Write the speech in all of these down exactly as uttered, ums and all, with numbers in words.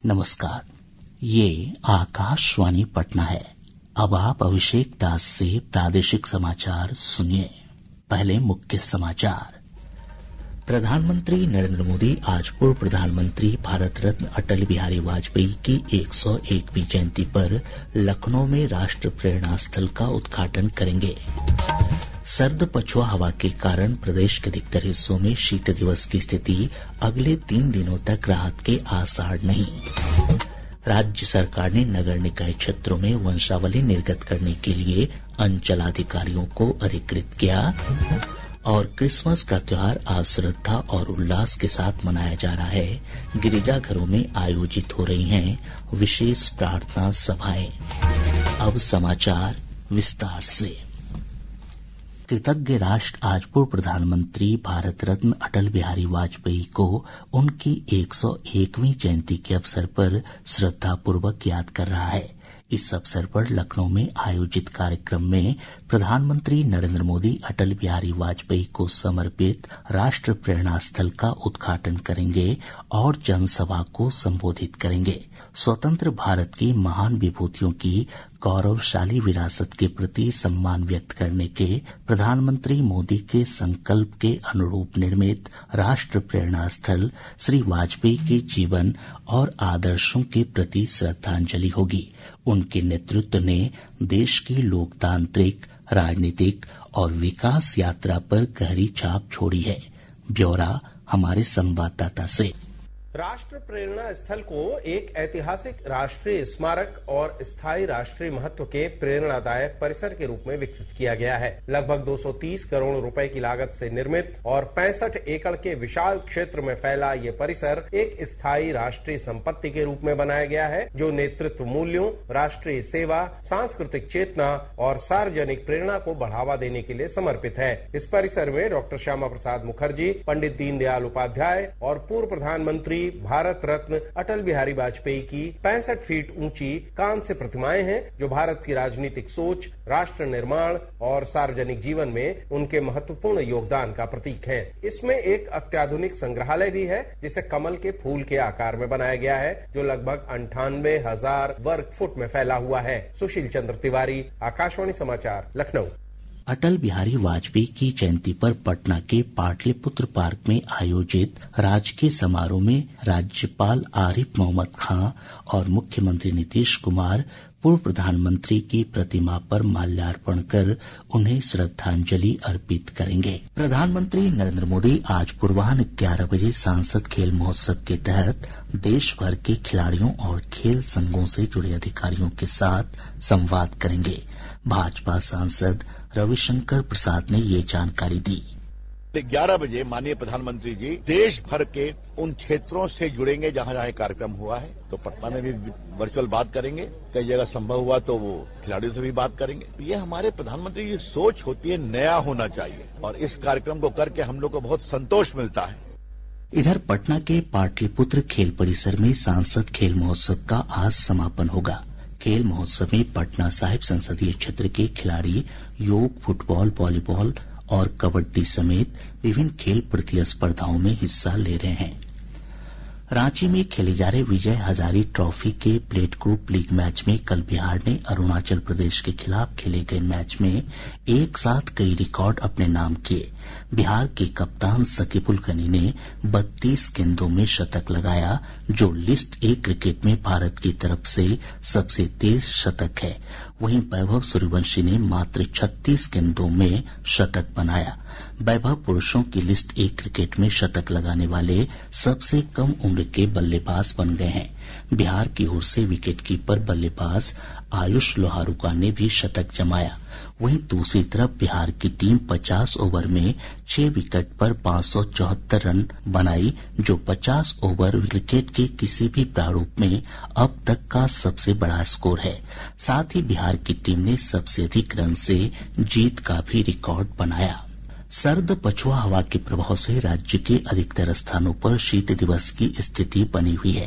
नमस्कार, ये आकाशवाणी पटना है। अब आप अभिषेक दास से प्रादेशिक समाचार सुनिए। पहले मुख्य समाचार। प्रधानमंत्री नरेंद्र मोदी आज पूर्व प्रधानमंत्री भारत रत्न अटल बिहारी वाजपेयी की एक सौ एकवीं जयंती पर लखनऊ में राष्ट्र प्रेरणा स्थल का उद्घाटन करेंगे। सर्द पछुआ हवा के कारण प्रदेश के अधिकतर हिस्सों में शीत दिवस की स्थिति अगले तीन दिनों तक राहत के आसार नहीं। राज्य सरकार ने नगर निकाय क्षेत्रों में वंशावली निर्गत करने के लिए अंचलाधिकारियों को अधिकृत किया। और क्रिसमस का त्योहार आज श्रद्धा और उल्लास के साथ मनाया जा रहा है। गिरिजाघरों में आयोजित हो रही हैं विशेष प्रार्थना सभाएं। अब समाचार विस्तार से। कृतज्ञ राष्ट्र आज पूर्व प्रधानमंत्री भारत रत्न अटल बिहारी वाजपेयी को उनकी एक सौ एकवीं जयंती के अवसर पर श्रद्धापूर्वक याद कर रहा है। इस अवसर पर लखनऊ में आयोजित कार्यक्रम में प्रधानमंत्री नरेंद्र मोदी अटल बिहारी वाजपेयी को समर्पित राष्ट्र प्रेरणा स्थल का उद्घाटन करेंगे और जनसभा को संबोधित करेंगे। स्वतंत्र भारत की महान विभूतियों की गौरवशाली विरासत के प्रति सम्मान व्यक्त करने के प्रधानमंत्री मोदी के संकल्प के अनुरूप निर्मित राष्ट्र प्रेरणा स्थल श्री वाजपेयी के जीवन और आदर्शों के प्रति श्रद्धांजलि होगी। उनके नेतृत्व ने देश की लोकतांत्रिक, राजनीतिक और विकास यात्रा पर गहरी छाप छोड़ी है। ब्यौरा हमारे संवाददाता से। राष्ट्र प्रेरणा स्थल को एक ऐतिहासिक राष्ट्रीय स्मारक और स्थायी राष्ट्रीय महत्व के प्रेरणादायक परिसर के रूप में विकसित किया गया है। लगभग दो सौ तीस करोड़ रुपए की लागत से निर्मित और पैंसठ एकड़ के विशाल क्षेत्र में फैला ये परिसर एक स्थायी राष्ट्रीय संपत्ति के रूप में बनाया गया है, जो नेतृत्व मूल्यों, राष्ट्रीय सेवा, सांस्कृतिक चेतना और सार्वजनिक प्रेरणा को बढ़ावा देने के लिए समर्पित है। इस परिसर में डॉक्टर श्यामा प्रसाद मुखर्जी, पंडित दीनदयाल उपाध्याय और पूर्व प्रधानमंत्री भारत रत्न अटल बिहारी वाजपेयी की पैंसठ फीट ऊंची कांस्य प्रतिमाएं हैं, जो भारत की राजनीतिक सोच, राष्ट्र निर्माण और सार्वजनिक जीवन में उनके महत्वपूर्ण योगदान का प्रतीक है। इसमें एक अत्याधुनिक संग्रहालय भी है, जिसे कमल के फूल के आकार में बनाया गया है, जो लगभग अंठानवे हजार वर्ग फुट में फैला हुआ है। सुशील चंद्र तिवारी, आकाशवाणी समाचार, लखनऊ। अटल बिहारी वाजपेयी की जयंती पर पटना के पाटलिपुत्र पार्क में आयोजित राजकीय समारोह में राज्यपाल आरिफ मोहम्मद खां और मुख्यमंत्री नीतीश कुमार पूर्व प्रधानमंत्री की प्रतिमा पर माल्यार्पण कर उन्हें श्रद्धांजलि अर्पित करेंगे। प्रधानमंत्री नरेंद्र मोदी आज पूर्वाह्न ग्यारह बजे सांसद खेल महोत्सव के तहत देश भर के खिलाड़ियों और खेल संघों से जुड़े अधिकारियों के साथ संवाद करेंगे। भाजपा सांसद रविशंकर प्रसाद ने ये जानकारी दी। ग्यारह बजे माननीय प्रधानमंत्री जी देश भर के उन क्षेत्रों से जुड़ेंगे जहां जहां कार्यक्रम हुआ है। तो पटना में भी वर्चुअल बात करेंगे, कई जगह संभव हुआ तो वो खिलाड़ियों से भी बात करेंगे। ये हमारे प्रधानमंत्री की सोच होती है, नया होना चाहिए, और इस कार्यक्रम को करके हम लोग को बहुत संतोष मिलता है। इधर पटना के पाटलिपुत्र खेल परिसर में सांसद खेल महोत्सव का आज समापन होगा। खेल महोत्सव में पटना साहिब संसदीय क्षेत्र के खिलाड़ी योग, फुटबॉल, वॉलीबॉल और कबड्डी समेत विभिन्न खेल प्रतिस्पर्धाओं में हिस्सा ले रहे हैं। रांची में खेले जा रहे विजय हजारी ट्रॉफी के प्लेट ग्रुप लीग मैच में कल बिहार ने अरुणाचल प्रदेश के खिलाफ खेले गए मैच में एक साथ कई रिकॉर्ड अपने नाम किए। बिहार के कप्तान सकीबुल गनी ने बत्तीस गेंदों में शतक लगाया, जो लिस्ट ए क्रिकेट में भारत की तरफ से सबसे तेज शतक है। वहीं वैभव सूर्यवंशी ने मात्र छत्तीस गेंदों में शतक बनाया। वैभव पुरुषों की लिस्ट ए क्रिकेट में शतक लगाने वाले सबसे कम उम्र के बल्लेबाज बन गए हैं। बिहार की ओर से विकेटकीपर बल्लेबाज आयुष लोहारुका ने भी शतक जमाया। वहीं दूसरी तरफ बिहार की टीम पचास ओवर में छह विकेट पर पांच सौ चौहत्तर रन बनाई, जो पचास ओवर क्रिकेट के किसी भी प्रारूप में अब तक का सबसे बड़ा स्कोर है। साथ ही बिहार की टीम ने सबसे अधिक रन से जीत का भी रिकॉर्ड बनाया। सर्द पछुआ हवा के प्रभाव से राज्य के अधिकतर स्थानों पर शीत दिवस की स्थिति बनी हुई है।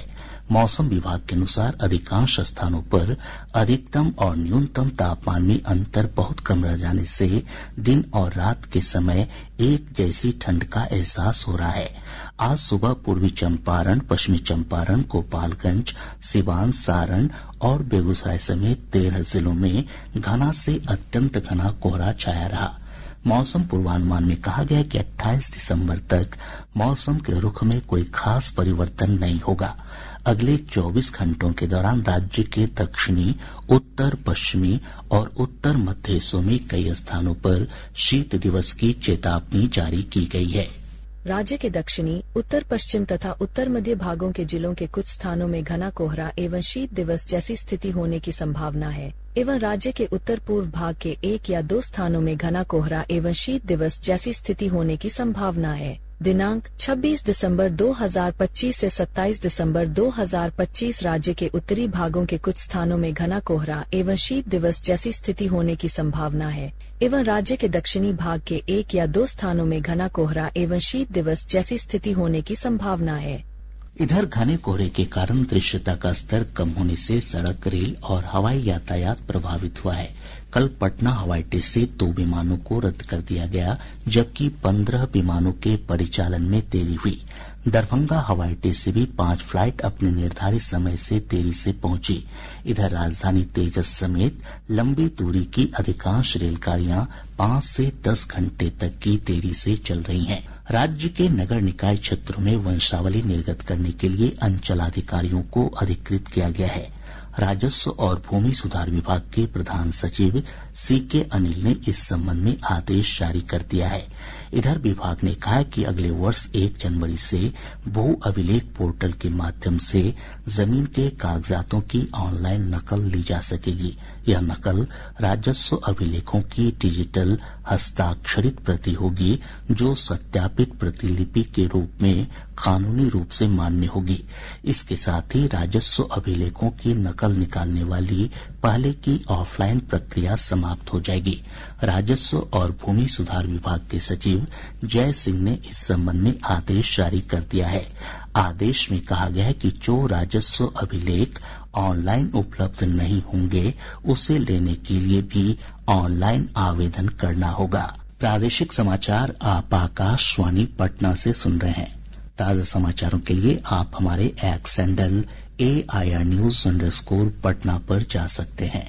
मौसम विभाग के अनुसार अधिकांश स्थानों पर अधिकतम और न्यूनतम तापमान में अंतर बहुत कम रह जाने से दिन और रात के समय एक जैसी ठंड का एहसास हो रहा है। आज सुबह पूर्वी चंपारण, पश्चिमी चंपारण, गोपालगंज, सिवान, सारण और बेगूसराय समेत तेरह जिलों में घना से अत्यंत घना कोहरा छाया रहा। मौसम पूर्वानुमान में कहा गया कि अट्ठाईस दिसंबर तक मौसम के रुख में कोई खास परिवर्तन नहीं होगा। अगले चौबीस घंटों के दौरान राज्य के दक्षिणी, उत्तर पश्चिमी और उत्तर मध्य हिस्सों में कई स्थानों पर शीत दिवस की चेतावनी जारी की गई है। राज्य के दक्षिणी, उत्तर पश्चिम तथा उत्तर मध्य भागों के जिलों के कुछ स्थानों में घना कोहरा एवं शीत दिवस जैसी स्थिति होने की संभावना है एवं राज्य के उत्तर पूर्व भाग के एक या दो स्थानों में घना कोहरा एवं शीत दिवस जैसी स्थिति होने की संभावना है। दिनांक छब्बीस दिसंबर दो हज़ार पच्चीस से सत्ताईस दिसंबर दो हज़ार पच्चीस राज्य के उत्तरी भागों के कुछ स्थानों में घना कोहरा एवं शीत दिवस जैसी स्थिति होने की संभावना है एवं राज्य के दक्षिणी भाग के एक या दो स्थानों में घना कोहरा एवं शीत दिवस जैसी स्थिति होने की संभावना है। इधर घने कोहरे के कारण दृश्यता का स्तर कम होने से सड़क, रेल और हवाई यातायात प्रभावित हुआ है। कल पटना हवाई अड्डे से दो विमानों को रद्द कर दिया गया, जबकि पंद्रह विमानों के परिचालन में देरी हुई। दरभंगा हवाई अड्डे से भी पांच फ्लाइट अपने निर्धारित समय से देरी से पहुंची। इधर राजधानी तेजस समेत लंबी दूरी की अधिकांश रेलगाड़ियां पांच से दस घंटे तक की देरी से चल रही हैं। राज्य के नगर निकाय क्षेत्रों में वंशावली निर्गत करने के लिए अंचलाधिकारियों को अधिकृत किया गया है। राजस्व और भूमि सुधार विभाग के प्रधान सचिव सी के अनिल ने इस संबंध में आदेश जारी कर दिया है। इधर विभाग ने कहा है कि अगले वर्ष एक जनवरी से भू अभिलेख पोर्टल के माध्यम से जमीन के कागजातों की ऑनलाइन नकल ली जा सकेगी। यह नकल राजस्व अभिलेखों की डिजिटल हस्ताक्षरित प्रति होगी, जो सत्यापित प्रतिलिपि के रूप में कानूनी रूप से मान्य होगी। इसके साथ ही राजस्व अभिलेखों की नकल निकालने वाली पहले की ऑफलाइन प्रक्रिया समाप्त हो जाएगी। राजस्व और भूमि सुधार विभाग के सचिव जय सिंह ने इस संबंध में आदेश जारी कर दिया है। आदेश में कहा गया है कि जो राजस्व अभिलेख ऑनलाइन उपलब्ध नहीं होंगे, उसे लेने के लिए भी ऑनलाइन आवेदन करना होगा। प्रादेशिक समाचार आप आकाशवाणी पटना से सुन रहे हैं। ताजा समाचारों के लिए आप हमारे X handle A I R news underscore Patna पर जा सकते हैं।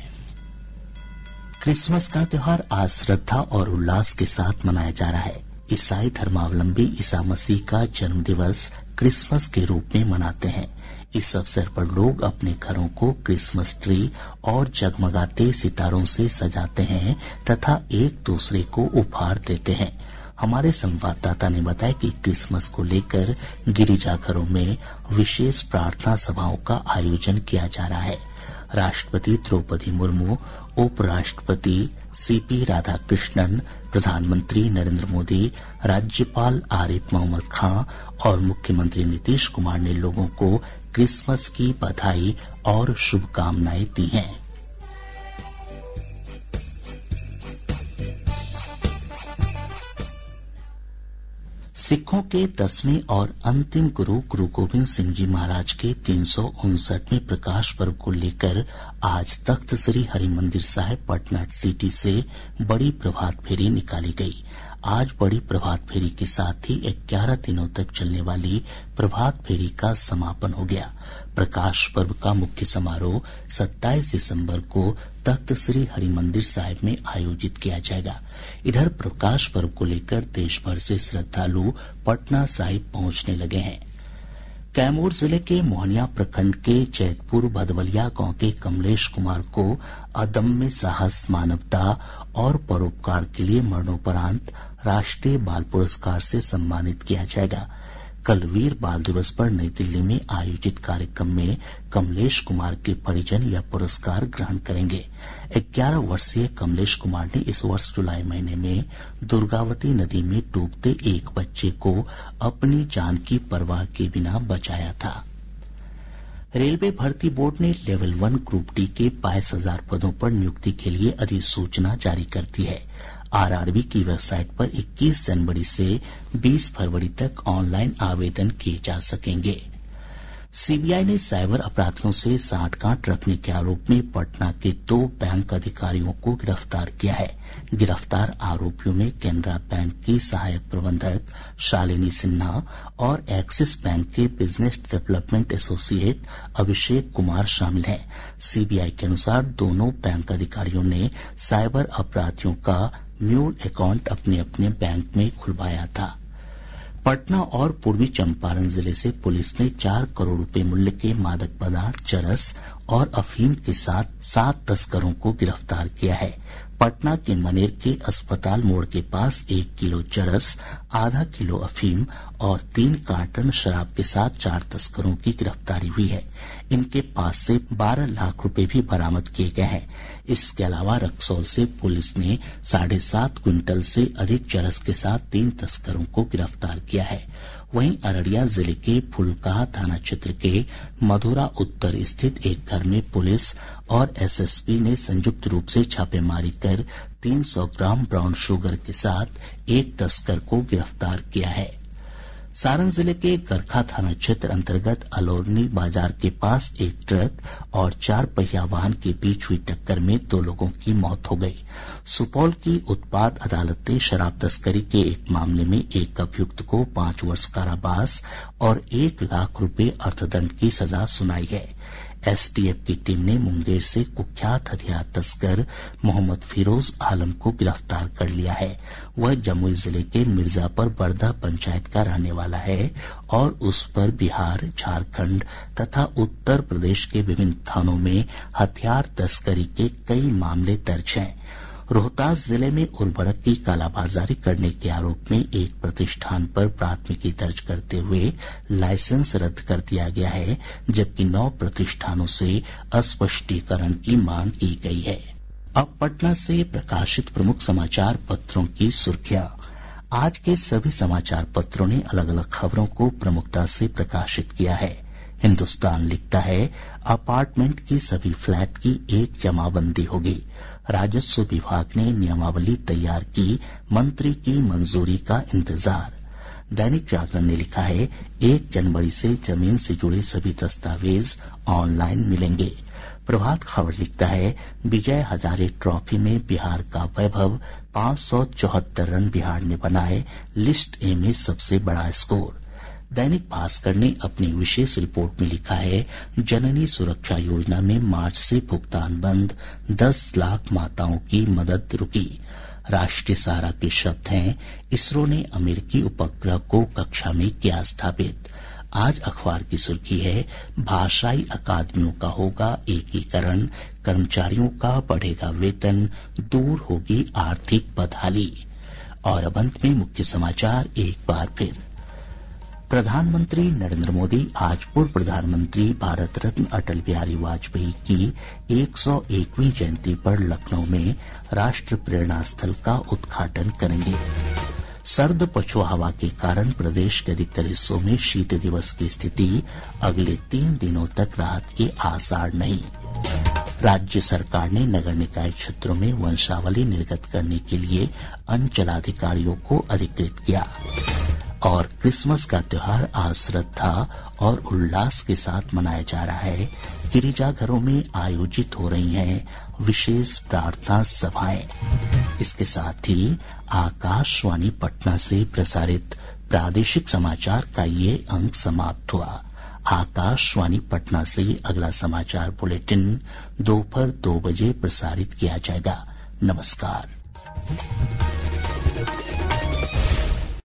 क्रिसमस का त्योहार आज श्रद्धा और उल्लास के साथ मनाया जा रहा है। ईसाई धर्मावलंबी ईसा मसीह का जन्म दिवस क्रिसमस के रूप में मनाते हैं। इस अवसर पर लोग अपने घरों को क्रिसमस ट्री और जगमगाते सितारों से सजाते हैं तथा एक दूसरे को उपहार देते हैं। हमारे संवाददाता ने बताया कि क्रिसमस को लेकर गिरिजाघरों में विशेष प्रार्थना सभाओं का आयोजन किया जा रहा है। राष्ट्रपति द्रौपदी मुर्मू, उपराष्ट्रपति सीपी राधाकृष्णन, प्रधानमंत्री नरेंद्र मोदी, राज्यपाल आरिफ मोहम्मद खां और मुख्यमंत्री नीतीश कुमार ने लोगों को क्रिसमस की बधाई और शुभकामनाएं दी हैं। सिखों के दसवें और अंतिम गुरु गुरु गोविंद सिंह जी महाराज के तीन सौ उनसठवें प्रकाश पर्व को लेकर आज तख्त श्री हरिमंदिर साहिब पटना सिटी से बड़ी प्रभात फेरी निकाली गई। आज बड़ी प्रभात फेरी के साथ ही ग्यारह दिनों तक चलने वाली प्रभात फेरी का समापन हो गया। प्रकाश पर्व का मुख्य समारोह सत्ताईस दिसंबर को तख्त श्री हरिमंदिर साहिब में आयोजित किया जाएगा। इधर प्रकाश पर्व को लेकर देश भर से श्रद्धालु पटना साहिब पहुंचने लगे हैं। कैमूर जिले के मोहनिया प्रखंड के जैतपुर भदवलिया गांव के कमलेश कुमार को अदम्य साहस, मानवता और परोपकार के लिए मरणोपरांत राष्ट्रीय बाल पुरस्कार से सम्मानित किया जाएगा। कल वीर बाल दिवस पर नई दिल्ली में आयोजित कार्यक्रम में कमलेश कुमार के परिजन यह पुरस्कार ग्रहण करेंगे। ग्यारह वर्षीय कमलेश कुमार ने इस वर्ष जुलाई महीने में दुर्गावती नदी में डूबते एक बच्चे को अपनी जान की परवाह के बिना बचाया था। रेलवे भर्ती बोर्ड ने लेवल वन ग्रुप डी के बाईस हजार पदों पर नियुक्ति के लिए अधिसूचना जारी कर दी है। आरआरबी की वेबसाइट पर इक्कीस जनवरी से बीस फरवरी तक ऑनलाइन आवेदन किए जा सकेंगे। सीबीआई ने साइबर अपराधियों से सांठगांठ रखने के आरोप में पटना के दो बैंक अधिकारियों को गिरफ्तार किया है। गिरफ्तार आरोपियों में केनरा बैंक की सहायक प्रबंधक शालिनी सिन्हा और एक्सिस बैंक के business development associate Abhishek Kumar शामिल हैं। सीबीआई के अनुसार दोनों बैंक अधिकारियों ने साइबर अपराधियों का म्यूल अकाउंट अपने अपने बैंक में खुलवाया था। पटना और पूर्वी चंपारण जिले से पुलिस ने चार करोड़ रुपए मूल्य के मादक पदार्थ चरस और अफीम के साथ सात तस्करों को गिरफ्तार किया है। पटना के मनेर के अस्पताल मोड़ के पास एक किलो चरस, आधा किलो अफीम और तीन कार्टन शराब के साथ चार तस्करों की गिरफ्तारी हुई है। इनके पास से बारह लाख रुपए भी बरामद किए गए हैं। इसके अलावा रक्सौल से पुलिस ने साढ़े सात क्विंटल से अधिक चरस के साथ तीन तस्करों को गिरफ्तार किया है। वहीं अररिया जिले के फुलकाहा थाना क्षेत्र के मधुरा उत्तर स्थित एक घर में पुलिस और एसएसबी ने संयुक्त रूप से छापेमारी कर तीन सौ ग्राम ब्राउन शुगर के साथ एक तस्कर को गिरफ्तार किया है। सारण जिले के गरखा थाना क्षेत्र अंतर्गत अलोरनी बाजार के पास एक ट्रक और चार पहिया वाहन के बीच हुई टक्कर में दो लोगों की मौत हो गई। सुपौल की उत्पाद अदालत ने शराब तस्करी के एक मामले में एक अभियुक्त को पांच वर्ष कारावास और एक लाख रुपए अर्थदंड की सजा सुनाई है। एसटीएफ की टीम ने मुंगेर से कुख्यात हथियार तस्कर मोहम्मद फिरोज आलम को गिरफ्तार कर लिया है। वह जमुई जिले के मिर्जापुर बरदा पंचायत का रहने वाला है और उस पर बिहार, झारखंड तथा उत्तर प्रदेश के विभिन्न थानों में हथियार तस्करी के कई मामले दर्ज हैं। रोहतास जिले में उर्वरक की कालाबाजारी करने के आरोप में एक प्रतिष्ठान पर प्राथमिकी दर्ज करते हुए लाइसेंस रद्द कर दिया गया है, जबकि नौ प्रतिष्ठानों से स्पष्टीकरण की मांग की गई है। अब पटना से प्रकाशित प्रमुख समाचार पत्रों की सुर्खियां। आज के सभी समाचार पत्रों ने अलग अलग खबरों को प्रमुखता से प्रकाशित किया है। हिन्दुस्तान लिखता है, अपार्टमेंट की सभी फ्लैट की एक जमाबंदी होगी। राजस्व विभाग ने नियमावली तैयार की, मंत्री की मंजूरी का इंतजार। दैनिक जागरण ने लिखा है, एक जनवरी से जमीन से जुड़े सभी दस्तावेज ऑनलाइन मिलेंगे। प्रभात खबर लिखता है, विजय हजारे ट्रॉफी में बिहार का वैभव, पांच सौ चौहत्तर रन बिहार ने बनाए, लिस्ट ए में सबसे बड़ा स्कोर। दैनिक भास्कर ने अपनी विशेष रिपोर्ट में लिखा है, जननी सुरक्षा योजना में मार्च से भुगतान बंद, दस लाख माताओं की मदद रुकी। राष्ट्रीय सहारा के शब्द हैं, इसरो ने अमेरिकी उपग्रह को कक्षा में किया स्थापित। आज अखबार की सुर्खी है, भाषाई अकादमियों का होगा एकीकरण, कर्मचारियों का बढ़ेगा वेतन, दूर होगी आर्थिक बदहाली। और अब अंत में मुख्य समाचार एक बार फिर। प्रधानमंत्री नरेंद्र मोदी आज पूर्व प्रधानमंत्री भारत रत्न अटल बिहारी वाजपेयी की एक सौ एकवीं जयंती पर लखनऊ में राष्ट्र प्रेरणा स्थल का उद्घाटन करेंगे। सर्द पछुआ हवा के कारण प्रदेश के अधिकतर हिस्सों में शीत दिवस की स्थिति, अगले तीन दिनों तक राहत के आसार नहीं। राज्य सरकार ने नगर निकाय क्षेत्रों में वंशावली निर्गत करने के लिए अंचलाधिकारियों को अधिकृत किया। और क्रिसमस का त्योहार आज श्रद्धा और उल्लास के साथ मनाया जा रहा है। गिरिजाघरों में आयोजित हो रही हैं विशेष प्रार्थना सभाएं। इसके साथ ही आकाशवाणी पटना से प्रसारित प्रादेशिक समाचार का ये अंक समाप्त हुआ। आकाशवाणी पटना से अगला समाचार बुलेटिन दोपहर दो बजे प्रसारित किया जाएगा। नमस्कार।